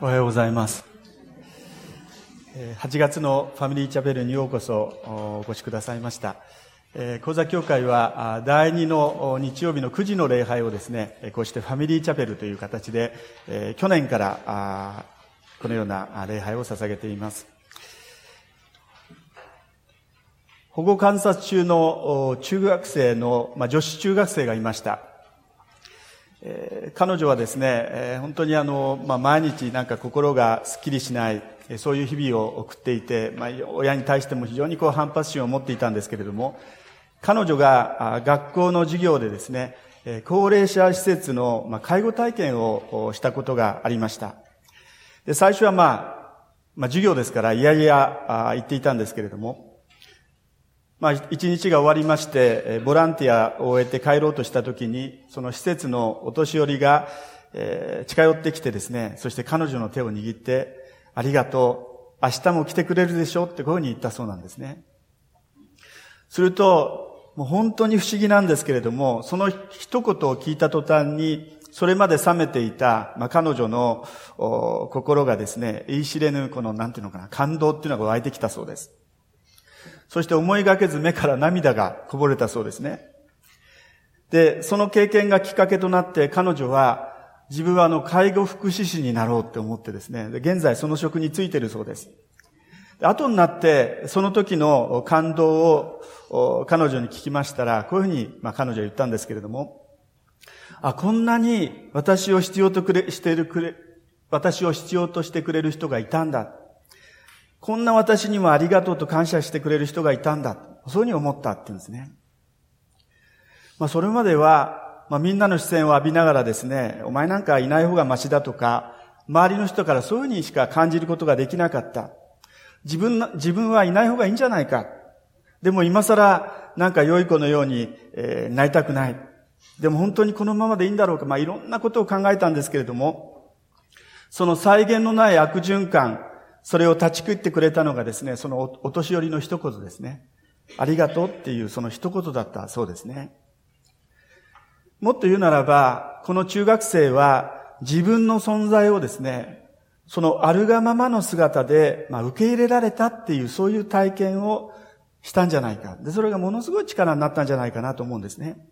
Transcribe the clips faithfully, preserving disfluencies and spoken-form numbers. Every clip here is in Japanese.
おはようございます。はちがつのファミリーチャペルにようこそお越しくださいました。高座教会はだいにの日曜日のくじの礼拝をですね、こうしてファミリーチャペルという形で去年からこのような礼拝を捧げています。保護観察中の中学生の、まあ、女子中学生がいました。えー、彼女はですね、えー、本当にあの、まあ、毎日なんか心がすっきりしない、えー、そういう日々を送っていて、まあ、親に対しても非常にこう反発心を持っていたんですけれども、彼女が学校の授業でですね、えー、高齢者施設の、まあ、介護体験をしたことがありました。で、最初はまあ、まあ、授業ですからいやいや言っていたんですけれども、まあ、一日が終わりまして、ボランティアを終えて帰ろうとしたときに、その施設のお年寄りが、えー、近寄ってきてですね、そして彼女の手を握って、ありがとう、明日も来てくれるでしょってこういうふうに言ったそうなんですね。すると、もう本当に不思議なんですけれども、その一言を聞いた途端に、それまで冷めていた、まあ、彼女の心がですね、言い知れぬこの、なんていうのかな、感動っていうのが湧いてきたそうです。そして思いがけず目から涙がこぼれたそうですね。で、その経験がきっかけとなって彼女は自分はあの介護福祉士になろうって思ってですね、で現在その職に就いているそうです。で後になってその時の感動を彼女に聞きましたら、こういうふうにまあ彼女は言ったんですけれども、あ、こんなに私を必要とくれしているくれ、私を必要としてくれる人がいたんだ。こんな私にもありがとうと感謝してくれる人がいたんだ。そういうふうに思ったって言うんですね。まあそれまでは、まあみんなの視線を浴びながらですね、お前なんかいない方がマシだとか、周りの人からそういうふうにしか感じることができなかった。自分の、自分はいない方がいいんじゃないか。でも今更なんか良い子のように、えー、なりたくない。でも本当にこのままでいいんだろうか。まあいろんなことを考えたんですけれども、その際限のない悪循環、それを断ち切ってくれたのがですね、そのお年寄りの一言ですね。ありがとうっていうその一言だったそうですね。もっと言うならば、この中学生は自分の存在をですね、そのあるがままの姿で、まあ、受け入れられたっていうそういう体験をしたんじゃないか。で、それがものすごい力になったんじゃないかなと思うんですね。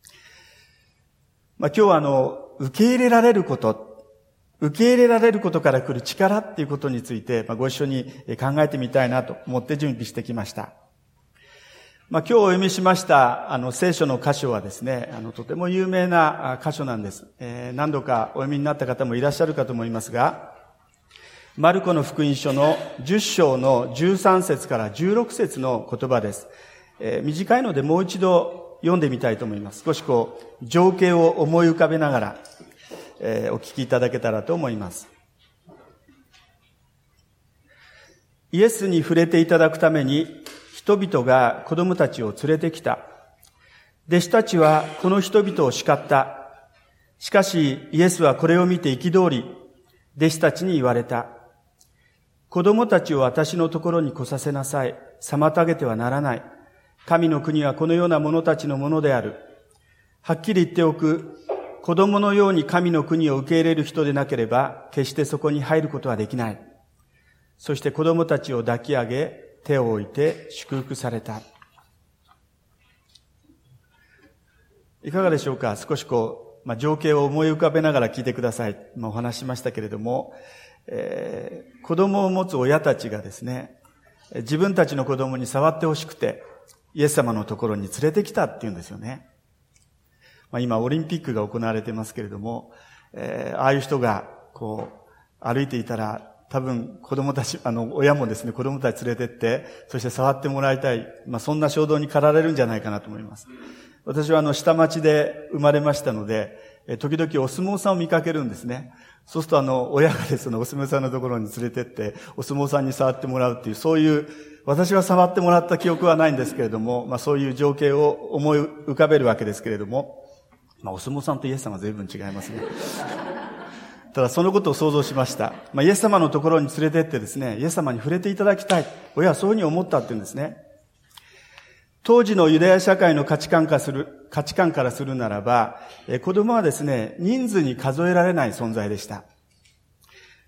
まあ、今日はあの、受け入れられること、受け入れられることから来る力っていうことについて、まあ、ご一緒に考えてみたいなと思って準備してきました。まあ、今日お読みしましたあの聖書の箇所はですね、あのとても有名な箇所なんです。えー、何度かお読みになった方もいらっしゃるかと思いますが、マルコの福音書のじゅっ章のじゅうさん節からじゅうろく節の言葉です。えー、短いのでもう一度読んでみたいと思います。少しこう情景を思い浮かべながら、えー、お聞きいただけたらと思います。イエスに触れていただくために人々が子供たちを連れてきた。弟子たちはこの人々を叱った。しかしイエスはこれを見て憤り、弟子たちに言われた。子供たちを私のところに来させなさい。妨げてはならない。神の国はこのような者たちのものである。はっきり言っておく。子供のように神の国を受け入れる人でなければ、決してそこに入ることはできない。そして子供たちを抱き上げ、手を置いて祝福された。いかがでしょうか。少しこう、まあ、情景を思い浮かべながら聞いてください。今お話ししましたけれども、えー、子供を持つ親たちがですね、自分たちの子供に触ってほしくて、イエス様のところに連れてきたっていうんですよね。まあ、今オリンピックが行われてますけれども、えー、ああいう人がこう歩いていたら多分子供たち、あの親もですね、子供たち連れてって、そして触ってもらいたい、まあそんな衝動に駆られるんじゃないかなと思います。私はあの下町で生まれましたので、時々お相撲さんを見かけるんですね。そうするとあの親がですね、お相撲さんのところに連れてって、お相撲さんに触ってもらうっていう、そういう、私は触ってもらった記憶はないんですけれども、まあそういう情景を思い浮かべるわけですけれども、まあお相撲さんとイエス様は随分違いますね。ただそのことを想像しました。まあイエス様のところに連れてってですね、イエス様に触れていただきたい。親はそういうふうに思ったって言うんですね。当時のユダヤ社会の価値観からする、価値観からするならば、子供はですね、人数に数えられない存在でした。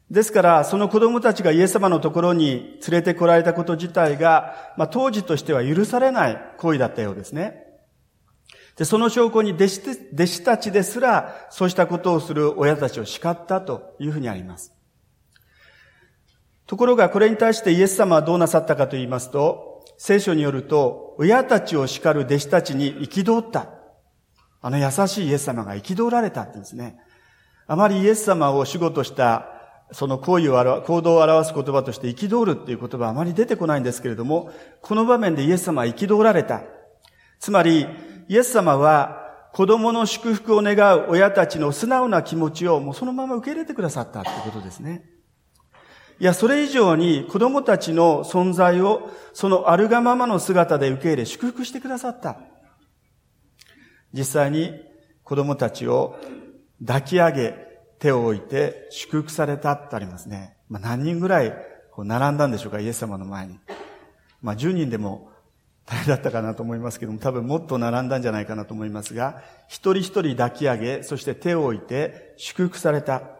ですから、その子供たちがイエス様のところに連れて来られたこと自体が、まあ、当時としては許されない行為だったようですね。で、その証拠に弟子、弟子たちですら、そうしたことをする親たちを叱ったというふうにあります。ところが、これに対してイエス様はどうなさったかと言いますと、聖書によると、親たちを叱る弟子たちに憤った。あの優しいイエス様が憤られたって言うんですね。あまりイエス様を主語とした、その行為を表、行動を表す言葉として憤るっていう言葉はあまり出てこないんですけれども、この場面でイエス様は憤られた。つまり、イエス様は子供の祝福を願う親たちの素直な気持ちをもうそのまま受け入れてくださったということですね。いや、それ以上に子供たちの存在をそのあるがままの姿で受け入れ祝福してくださった。実際に子供たちを抱き上げ、手を置いて祝福されたってありますね。まあ、何人ぐらいこう並んだんでしょうか、イエス様の前に。まあ、じゅうにんでも大変だったかなと思いますけども、多分もっと並んだんじゃないかなと思いますが、一人一人抱き上げ、そして手を置いて祝福された。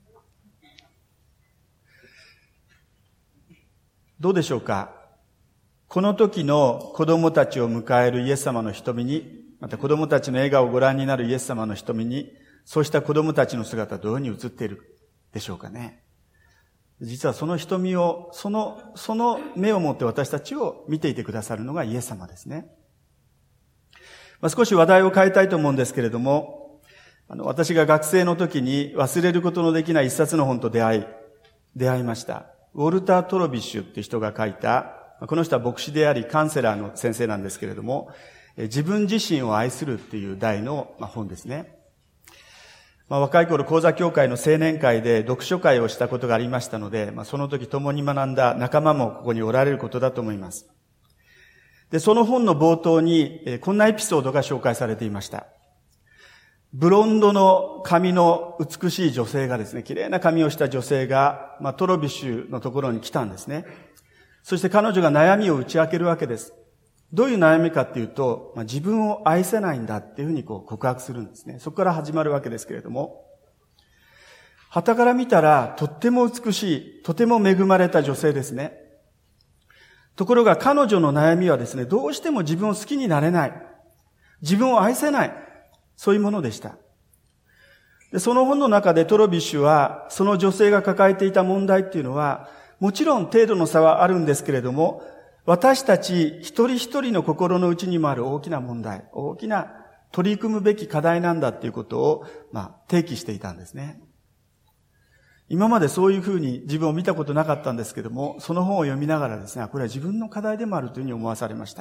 どうでしょうか。この時の子供たちを迎えるイエス様の瞳に、また子供たちの笑顔をご覧になるイエス様の瞳に、そうした子供たちの姿はどういうふうに映っているでしょうかね。実はその瞳を、その、その目を持って私たちを見ていてくださるのがイエス様ですね。まあ、少し話題を変えたいと思うんですけれども、あの、私が学生の時に忘れることのできない一冊の本と出会い、出会いました。ウォルター・トロビッシュっていう人が書いた、この人は牧師でありカウンセラーの先生なんですけれども、自分自身を愛するっていう題の本ですね。まあ、若い頃、講座協会の青年会で読書会をしたことがありましたので、まあ、その時共に学んだ仲間もここにおられることだと思います。で、その本の冒頭に、えー、こんなエピソードが紹介されていました。ブロンドの髪の美しい女性がですね、綺麗な髪をした女性が、まあ、トロビッシュのところに来たんですね。そして彼女が悩みを打ち明けるわけです。どういう悩みかっていうと、まあ、自分を愛せないんだっていうふうにこう告白するんですね。そこから始まるわけですけれども、傍から見たらとっても美しい、とても恵まれた女性ですね。ところが彼女の悩みはですね、どうしても自分を好きになれない、自分を愛せない、そういうものでした。で、その本の中でトロビッシュは、その女性が抱えていた問題っていうのは、もちろん程度の差はあるんですけれども、私たち一人一人の心の内にもある大きな問題、大きな取り組むべき課題なんだっていうことを、まあ、提起していたんですね。今までそういうふうに自分を見たことなかったんですけども、その本を読みながらですね、これは自分の課題でもあるというふうに思わされました。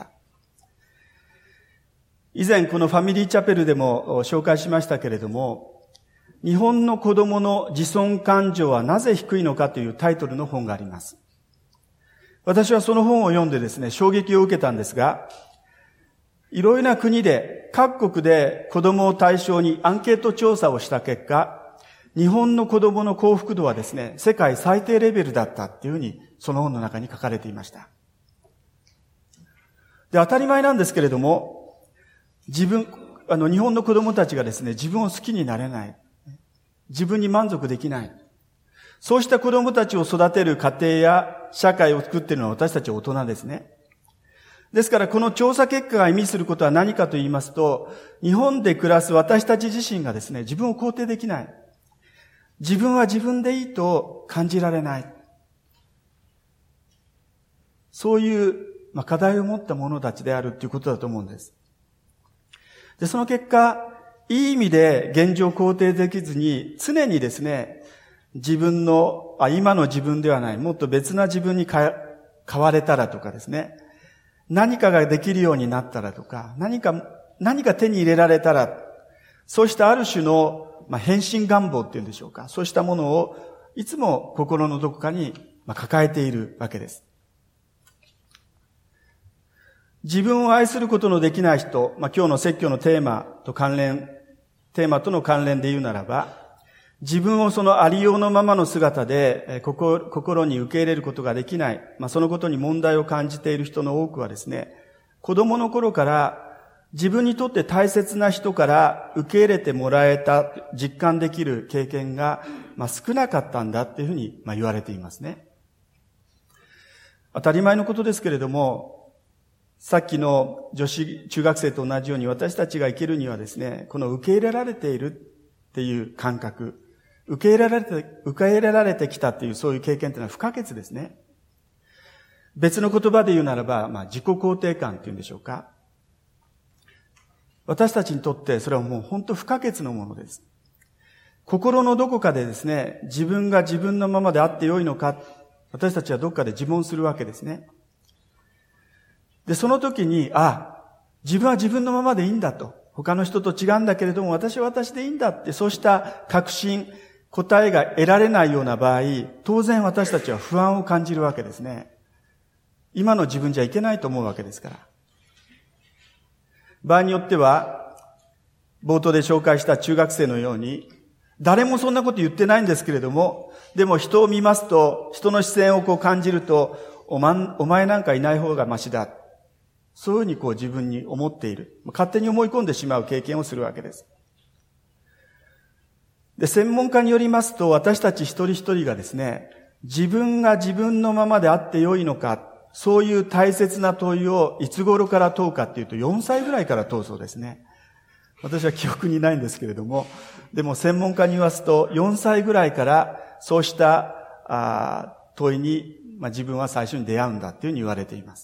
以前このファミリーチャペルでも紹介しましたけれども、日本の子供の自尊感情はなぜ低いのかというタイトルの本があります。私はその本を読んでですね、衝撃を受けたんですが、いろいろな国で、各国で子供を対象にアンケート調査をした結果、日本の子供の幸福度はですね、世界最低レベルだったっていうふうに、その本の中に書かれていました。で、当たり前なんですけれども、自分、あの、日本の子供たちがですね、自分を好きになれない。自分に満足できない。そうした子供たちを育てる家庭や社会を作っているのは私たち大人ですね。ですからこの調査結果が意味することは何かと言いますと、日本で暮らす私たち自身がですね、自分を肯定できない。自分は自分でいいと感じられない。そういう、まあ、課題を持った者たちであるということだと思うんです。で、その結果、いい意味で現状を肯定できずに、常にですね、自分の、あ、今の自分ではない、もっと別な自分に変われたらとかですね、何かができるようになったらとか、何か、何か手に入れられたら、そうしたある種の、まあ、変身願望っていうんでしょうか、そうしたものをいつも心のどこかに抱えているわけです。自分を愛することのできない人、まあ、今日の説教のテーマと関連、テーマとの関連で言うならば、自分をそのありようのままの姿で心に受け入れることができない、まあ、そのことに問題を感じている人の多くはですね、子供の頃から自分にとって大切な人から受け入れてもらえた実感できる経験がまあ、少なかったんだっていうふうに、まあ、言われていますね。当たり前のことですけれども、さっきの女子中学生と同じように私たちが生きるにはですね、この受け入れられているっていう感覚、受け入れられて、受け入れられてきたっていうそういう経験というのは不可欠ですね。別の言葉で言うならば、まあ、自己肯定感っていうんでしょうか。私たちにとってそれはもう本当不可欠のものです。心のどこかでですね、自分が自分のままであってよいのか、私たちはどこかで自問するわけですね。で、その時に、あ、自分は自分のままでいいんだと。他の人と違うんだけれども、私は私でいいんだって、そうした確信、答えが得られないような場合、当然私たちは不安を感じるわけですね。今の自分じゃいけないと思うわけですから。場合によっては、冒頭で紹介した中学生のように、誰もそんなこと言ってないんですけれども、でも人を見ますと、人の視線をこう感じると、おま、お前なんかいない方がマシだ。そういうふうにこう自分に思っている。勝手に思い込んでしまう経験をするわけです。で、専門家によりますと、私たち一人一人がですね、自分が自分のままであってよいのか、そういう大切な問いをいつ頃から問うかっていうとよんさいぐらいから問うそうですね。私は記憶にないんですけれども、でも専門家に言わすとよんさいぐらいからそうしたあ問いに、まあ、自分は最初に出会うんだっていうふうに言われています。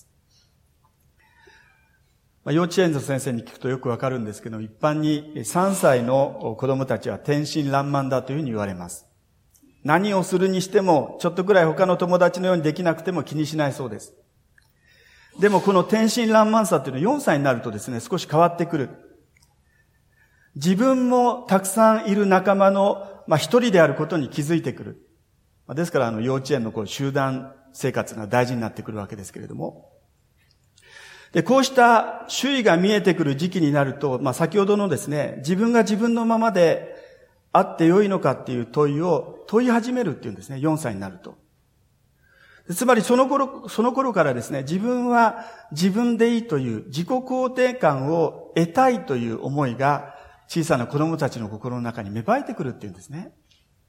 まあ、幼稚園の先生に聞くとよくわかるんですけど、一般にさんさいの子供たちは天真爛漫だというふうに言われます。何をするにしても、ちょっとくらい他の友達のようにできなくても気にしないそうです。でもこの天真爛漫さっていうのはよんさいになるとですね、少し変わってくる。自分もたくさんいる仲間の、まあ、一人であることに気づいてくる。ですからあの幼稚園のこう集団生活が大事になってくるわけですけれども。で、こうした周囲が見えてくる時期になると、まあ、先ほどのですね、自分が自分のままであってよいのかっていう問いを問い始めるっていうんですね、よんさいになると。つまりその頃、その頃からですね、自分は自分でいいという自己肯定感を得たいという思いが小さな子供たちの心の中に芽生えてくるっていうんですね。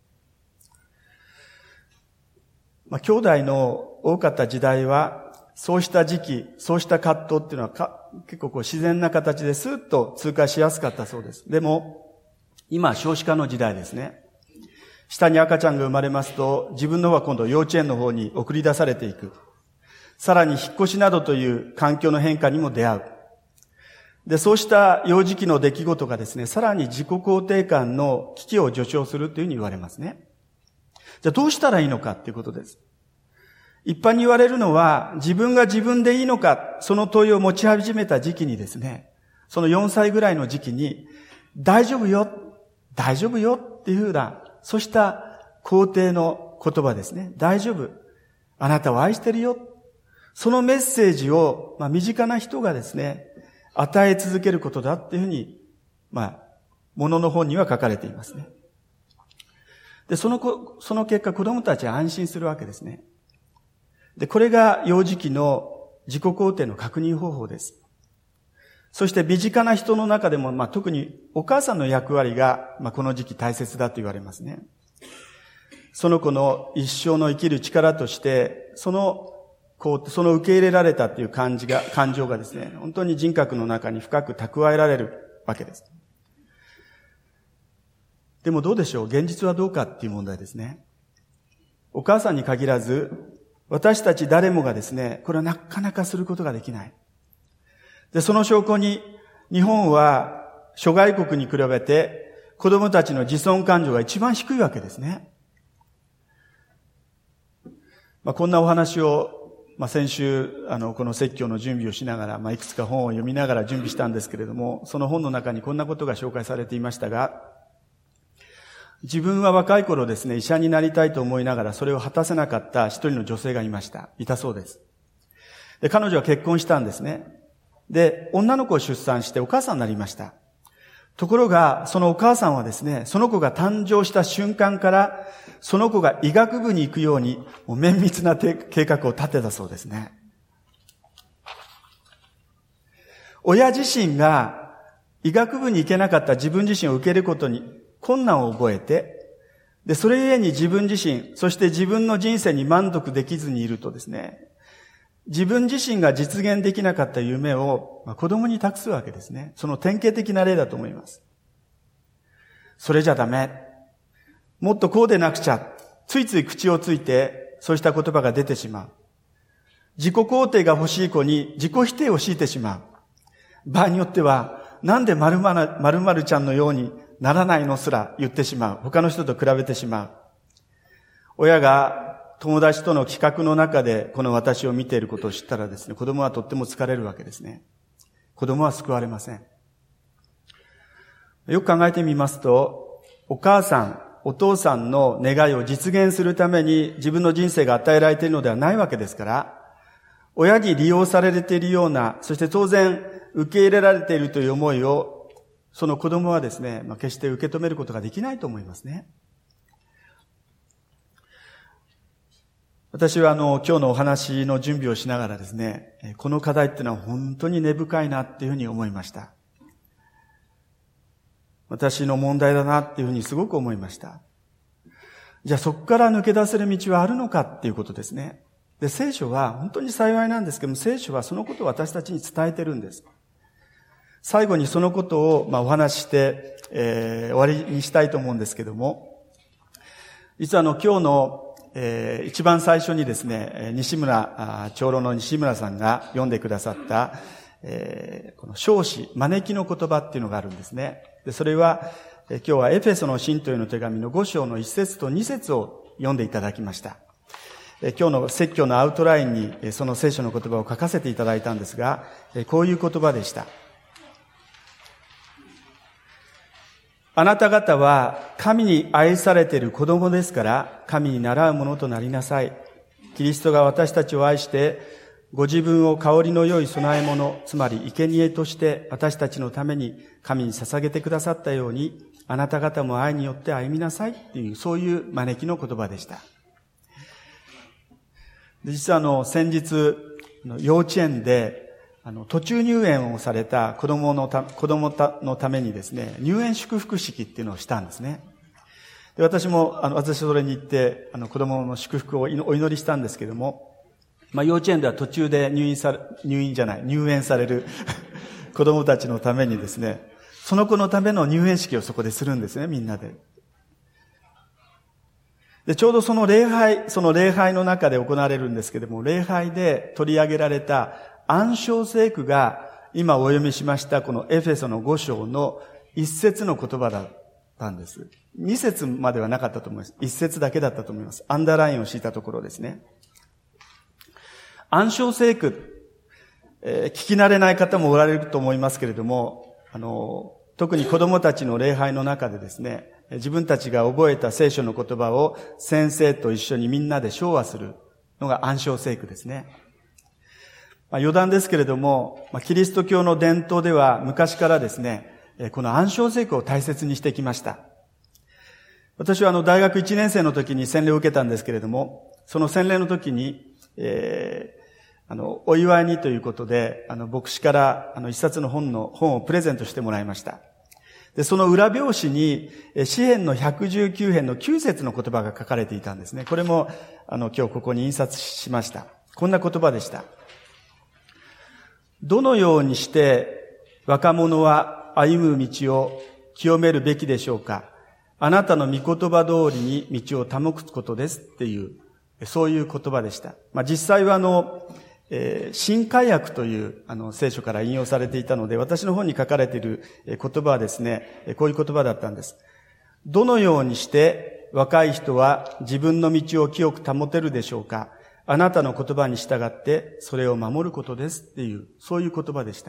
まあ、兄弟の多かった時代は、そうした時期、そうした葛藤っていうのはか結構こう自然な形でスーッと通過しやすかったそうです。でも、今少子化の時代ですね。下に赤ちゃんが生まれますと、自分の方は今度幼稚園の方に送り出されていく。さらに引っ越しなどという環境の変化にも出会う。で、そうした幼児期の出来事がですね、さらに自己肯定感の危機を助長するというふうに言われますね。じゃあどうしたらいいのかっていうことです。一般に言われるのは、自分が自分でいいのか、その問いを持ち始めた時期にですね、そのよんさいぐらいの時期に、大丈夫よ、大丈夫よっていうふうな、そうした肯定の言葉ですね。大丈夫。あなたを愛してるよ。そのメッセージを、まあ、身近な人がですね、与え続けることだっていうふうに、まあ、ものの本には書かれていますね。で、その子、その結果、子供たちは安心するわけですね。で、これが幼児期の自己肯定の確認方法です。そして身近な人の中でも、まあ、特にお母さんの役割が、まあ、この時期大切だと言われますね。その子の一生の生きる力として、その、こう、その受け入れられたっていう感じが、感情がですね、本当に人格の中に深く蓄えられるわけです。でもどうでしょう？現実はどうかっていう問題ですね。お母さんに限らず、私たち誰もがですね、これはなかなかすることができない。で、その証拠に、日本は諸外国に比べて子供たちの自尊感情が一番低いわけですね。まあ、こんなお話を、まあ、先週、あの、この説教の準備をしながら、まあ、いくつか本を読みながら準備したんですけれども、その本の中にこんなことが紹介されていましたが、自分は若い頃ですね、医者になりたいと思いながらそれを果たせなかった一人の女性がいました。いたそうです。で、彼女は結婚したんですね。で、女の子を出産してお母さんになりました。ところが、そのお母さんはですね、その子が誕生した瞬間から、その子が医学部に行くように、もう綿密な計画を立てたそうですね。親自身が医学部に行けなかった自分自身を受けることに困難を覚えて、 で、それゆえに自分自身、そして自分の人生に満足できずにいるとですね、自分自身が実現できなかった夢を子供に託すわけですね。その典型的な例だと思います。それじゃダメ。もっとこうでなくちゃ。ついつい口をついて、そうした言葉が出てしまう。自己肯定が欲しい子に自己否定を強いてしまう。場合によっては、なんで〇〇、〇〇ちゃんのようにならないのすら言ってしまう。他の人と比べてしまう。親が友達との企画の中でこの私を見ていることを知ったらですね、子供はとっても疲れるわけですね。子供は救われません。よく考えてみますと、お母さん、お父さんの願いを実現するために自分の人生が与えられているのではないわけですから、親に利用されているような、そして当然受け入れられているという思いを、その子供はですね、まあ、決して受け止めることができないと思いますね。私はあの、今日のお話の準備をしながらですね、この課題っていうのは本当に根深いなっていうふうに思いました。私の問題だなっていうふうにすごく思いました。じゃあそこから抜け出せる道はあるのかっていうことですね。で、聖書は本当に幸いなんですけども、聖書はそのことを私たちに伝えてるんです。最後にそのことをまあお話しして、えー、終わりにしたいと思うんですけども、実はあの今日のえー、一番最初にですね、西村、長老の西村さんが読んでくださった、えー、この召子、招きの言葉っていうのがあるんですね。で、それは、えー、今日はエフェソの信徒への手紙のご章のいち節とに節を読んでいただきました。えー、今日の説教のアウトラインに、えー、その聖書の言葉を書かせていただいたんですが、えー、こういう言葉でした。あなた方は神に愛されている子供ですから神に倣うものとなりなさい。キリストが私たちを愛してご自分を香りの良い供え物、つまり生贄として私たちのために神に捧げてくださったようにあなた方も愛によって歩みなさいっていうそういう招きの言葉でした。実はあの先日幼稚園であの、途中入園をされた子供のた、子供のためにですね、入園祝福式っていうのをしたんですね。で、私も、あの、私それに行って、あの、子供の祝福をお祈りしたんですけども、まあ、幼稚園では途中で入院され、入院じゃない、入園される子供たちのためにですね、その子のための入園式をそこでするんですね、みんなで。で、ちょうどその礼拝、その礼拝の中で行われるんですけども、礼拝で取り上げられた暗唱聖句が今お読みしましたこのエフェソのご章の一節の言葉だったんです。二節まではなかったと思います。一節だけだったと思います。アンダーラインを敷いたところですね。暗唱聖句、えー、聞き慣れない方もおられると思いますけれども、あの、特に子供たちの礼拝の中でですね、自分たちが覚えた聖書の言葉を先生と一緒にみんなで唱和するのが暗唱聖句ですね。まあ、余談ですけれども、まあ、キリスト教の伝統では昔からですね、この暗唱聖句を大切にしてきました。私はあの大学いちねん生の時に洗礼を受けたんですけれども、その洗礼の時に、えー、あの、お祝いにということで、あの、牧師からあの一冊の本の、本をプレゼントしてもらいました。で、その裏表紙に、詩編のひゃくじゅうきゅう編のきゅう節の言葉が書かれていたんですね。これも、あの、今日ここに印刷しました。こんな言葉でした。どのようにして若者は歩む道を清めるべきでしょうか。あなたの御言葉通りに道を保つことですっていう、そういう言葉でした。まあ、実際はあの、えー、新海訳というあの聖書から引用されていたので、私の本に書かれている言葉はですね、こういう言葉だったんです。どのようにして若い人は自分の道を清く保てるでしょうか。あなたの言葉に従ってそれを守ることですっていう、そういう言葉でした。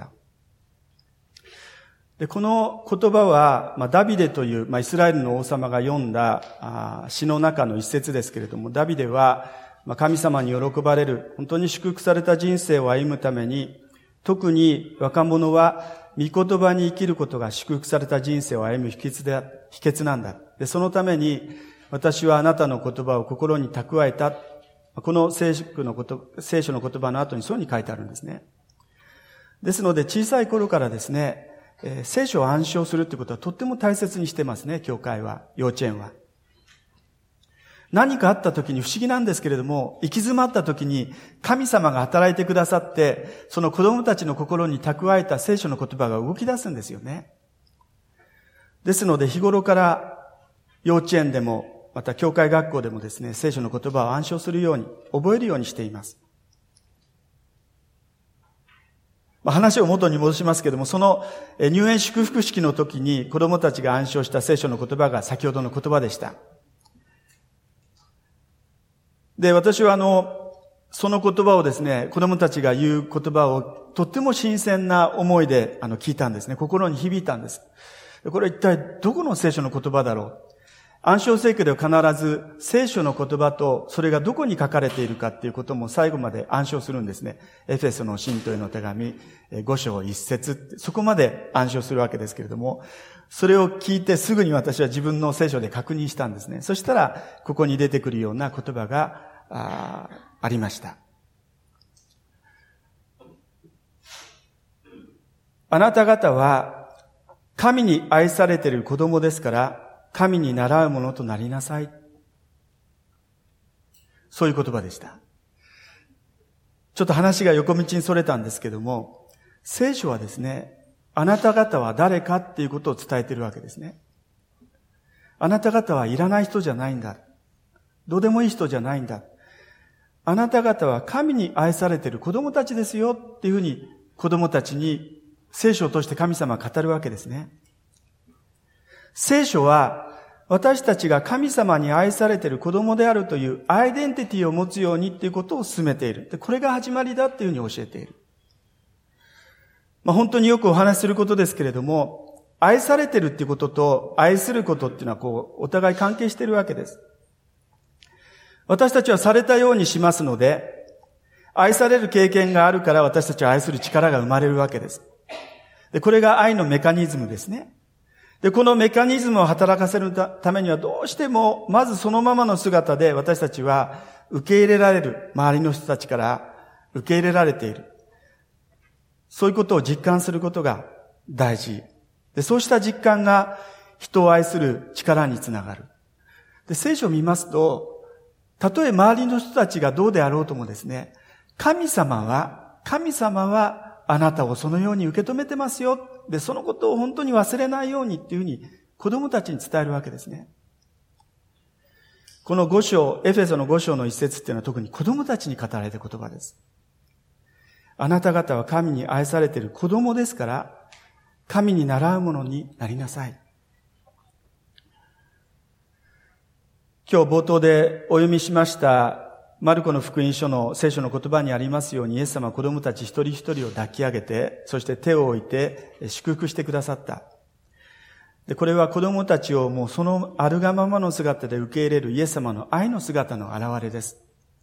で、この言葉は、まあ、ダビデという、まあ、イスラエルの王様が読んだあ詩の中の一節ですけれども、ダビデは、まあ、神様に喜ばれる、本当に祝福された人生を歩むために、特に若者は御言葉に生きることが祝福された人生を歩む秘訣で、秘訣なんだ。で、そのために、私はあなたの言葉を心に蓄えた。この聖書のこと、聖書の言葉の後にそうに書いてあるんですね。ですので、小さい頃からですね、えー、聖書を暗唱するということはとっても大切にしてますね、教会は、幼稚園は。 何かあった時に不思議なんですけれども、行き詰まった時に神様が働いてくださって、その子供たちの心に蓄えた聖書の言葉が動き出すんですよね。ですので日頃から幼稚園でも、また教会学校でもですね、聖書の言葉を暗唱するように、覚えるようにしています。話を元に戻しますけれども、その入園祝福式の時に子供たちが暗唱した聖書の言葉が先ほどの言葉でした。で、私はあの、その言葉をですね、子供たちが言う言葉をとっても新鮮な思いであの聞いたんですね。心に響いたんです。これは一体どこの聖書の言葉だろう。暗唱聖句では必ず聖書の言葉とそれがどこに書かれているかっていうことも最後まで暗唱するんですね。エフェソの信徒への手紙ご章一節、そこまで暗唱するわけですけれども、それを聞いてすぐに私は自分の聖書で確認したんですね。そしたらここに出てくるような言葉が あ, ありました。あなた方は神に愛されている子供ですから神に倣うものとなりなさい。そういう言葉でした。ちょっと話が横道にそれたんですけども、聖書はですね、あなた方は誰かっていうことを伝えているわけですね。あなた方はいらない人じゃないんだ。どうでもいい人じゃないんだ。あなた方は神に愛されている子供たちですよっていうふうに子供たちに聖書を通して神様は語るわけですね。聖書は私たちが神様に愛されている子供であるというアイデンティティを持つようにっていうことを進めている。で、これが始まりだっていうふうに教えている。まあ本当によくお話しすることですけれども、愛されてるっていうことと愛することっていうのはこう、お互い関係しているわけです。私たちはされたようにしますので、愛される経験があるから私たちは愛する力が生まれるわけです。で、これが愛のメカニズムですね。で、このメカニズムを働かせるためにはどうしても、まずそのままの姿で私たちは受け入れられる、周りの人たちから受け入れられている。そういうことを実感することが大事。で、そうした実感が人を愛する力につながる。で、聖書を見ますと、たとえ周りの人たちがどうであろうともですね、神様は、神様はあなたをそのように受け止めてますよ。で、そのことを本当に忘れないようにっていうふうに子供たちに伝えるわけですね。この五章、エフェソの五章の一節っていうのは特に子供たちに語られた言葉です。あなた方は神に愛されている子供ですから、神に倣うものになりなさい。今日冒頭でお読みしましたマルコの福音書の聖書の言葉にありますように、イエス様は子供たち一人一人を抱き上げて、そして手を置いて祝福してくださった。で、これは子供たちをもうそのあるがままの姿で受け入れるイエス様の愛の姿の表れです。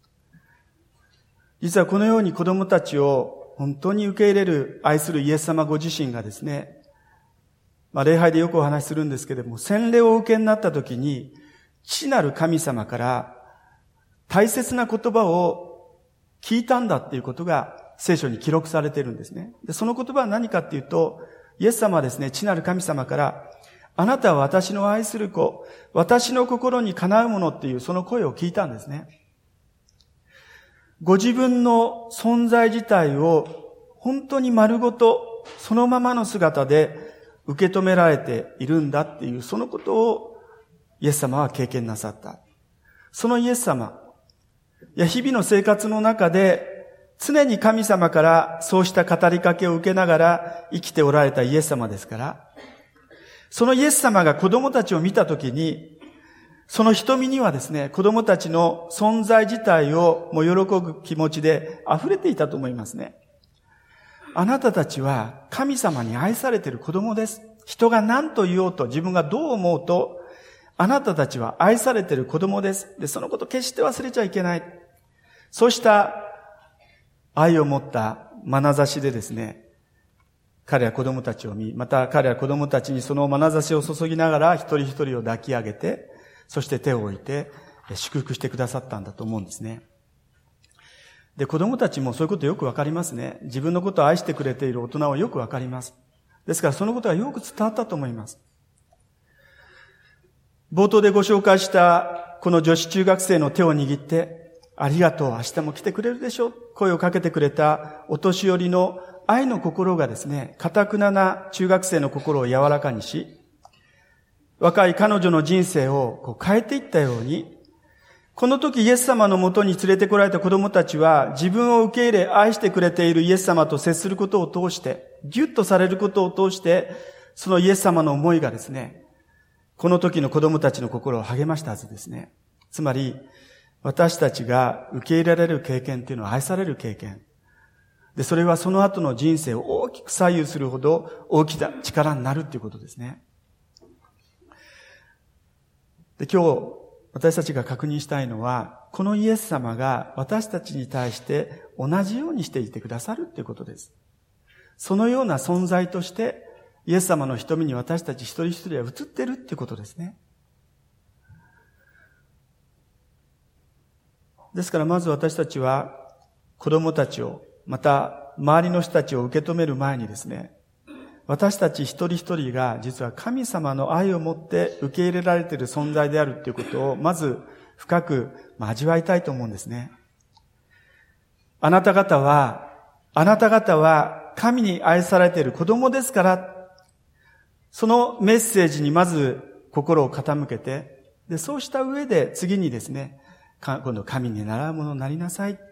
実はこのように子供たちを本当に受け入れる愛するイエス様ご自身がですね、まあ礼拝でよくお話しするんですけれども、洗礼をお受けになった時に、父なる神様から大切な言葉を聞いたんだっていうことが聖書に記録されているんですね。で、その言葉は何かっていうと、イエス様はですね、父なる神様から、あなたは私の愛する子、私の心にかなうものっていうその声を聞いたんですね。ご自分の存在自体を本当に丸ごとそのままの姿で受け止められているんだっていうそのことをイエス様は経験なさった。そのイエス様、いや日々の生活の中で常に神様からそうした語りかけを受けながら生きておられたイエス様ですから、そのイエス様が子供たちを見たときに、その瞳にはですね、子供たちの存在自体をもう喜ぶ気持ちで溢れていたと思いますね。あなたたちは神様に愛されている子供です。人が何と言おうと、自分がどう思うと、あなたたちは愛されている子供です。で、そのこと決して忘れちゃいけない。そうした愛を持った眼差しでですね、彼は子供たちを見、また彼は子供たちにその眼差しを注ぎながら一人一人を抱き上げて、そして手を置いて祝福してくださったんだと思うんですね。で、子供たちもそういうことよくわかりますね。自分のことを愛してくれている大人はよくわかります。ですからそのことがよく伝わったと思います。冒頭でご紹介したこの女子中学生の手を握って、ありがとう、明日も来てくれるでしょう、声をかけてくれたお年寄りの愛の心がですね、堅くなな中学生の心を柔らかにし、若い彼女の人生をこう変えていったように、この時イエス様のもとに連れてこられた子供たちは、自分を受け入れ愛してくれているイエス様と接することを通して、ギュッとされることを通して、そのイエス様の思いがですね、この時の子供たちの心を励ましたはずですね。つまり、私たちが受け入れられる経験っていうのは愛される経験。で、それはその後の人生を大きく左右するほど大きな力になるっていうことですね。で、今日、私たちが確認したいのは、このイエス様が私たちに対して同じようにしていてくださるっていうことです。そのような存在として、イエス様の瞳に私たち一人一人は映ってるっていうことですね。ですからまず私たちは子供たちを、また周りの人たちを受け止める前にですね、私たち一人一人が実は神様の愛を持って受け入れられている存在であるということをまず深く味わいたいと思うんですね。あなた方は、あなた方は神に愛されている子供ですから、そのメッセージにまず心を傾けて、で、そうした上で次にですね、今度神に習うものになりなさい。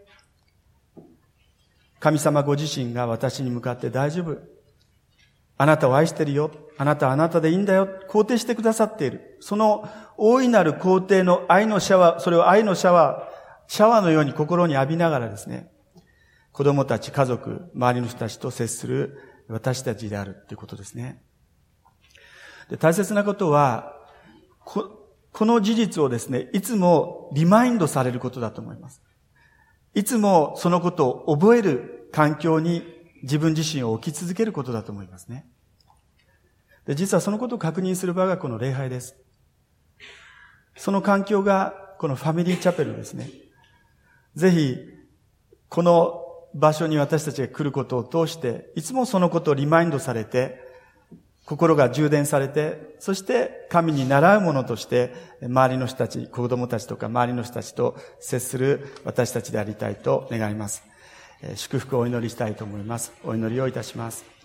神様ご自身が私に向かって大丈夫。あなたを愛してるよ。あなたはあなたでいいんだよ。肯定してくださっている。その大いなる肯定の愛のシャワー、それを愛のシャワー、シャワーのように心に浴びながらですね、子供たち、家族、周りの人たちと接する私たちであるということですね。で、大切なことは、こ、この事実をですね、いつもリマインドされることだと思います。いつもそのことを覚える環境に自分自身を置き続けることだと思いますね。で、実はそのことを確認する場がこの礼拝です。その環境がこのファミリーチャペルですね。ぜひ、この場所に私たちが来ることを通して、いつもそのことをリマインドされて、心が充電されて、そして神に習うものとして、周りの人たち、子供たちとか周りの人たちと接する私たちでありたいと願います。祝福をお祈りしたいと思います。お祈りをいたします。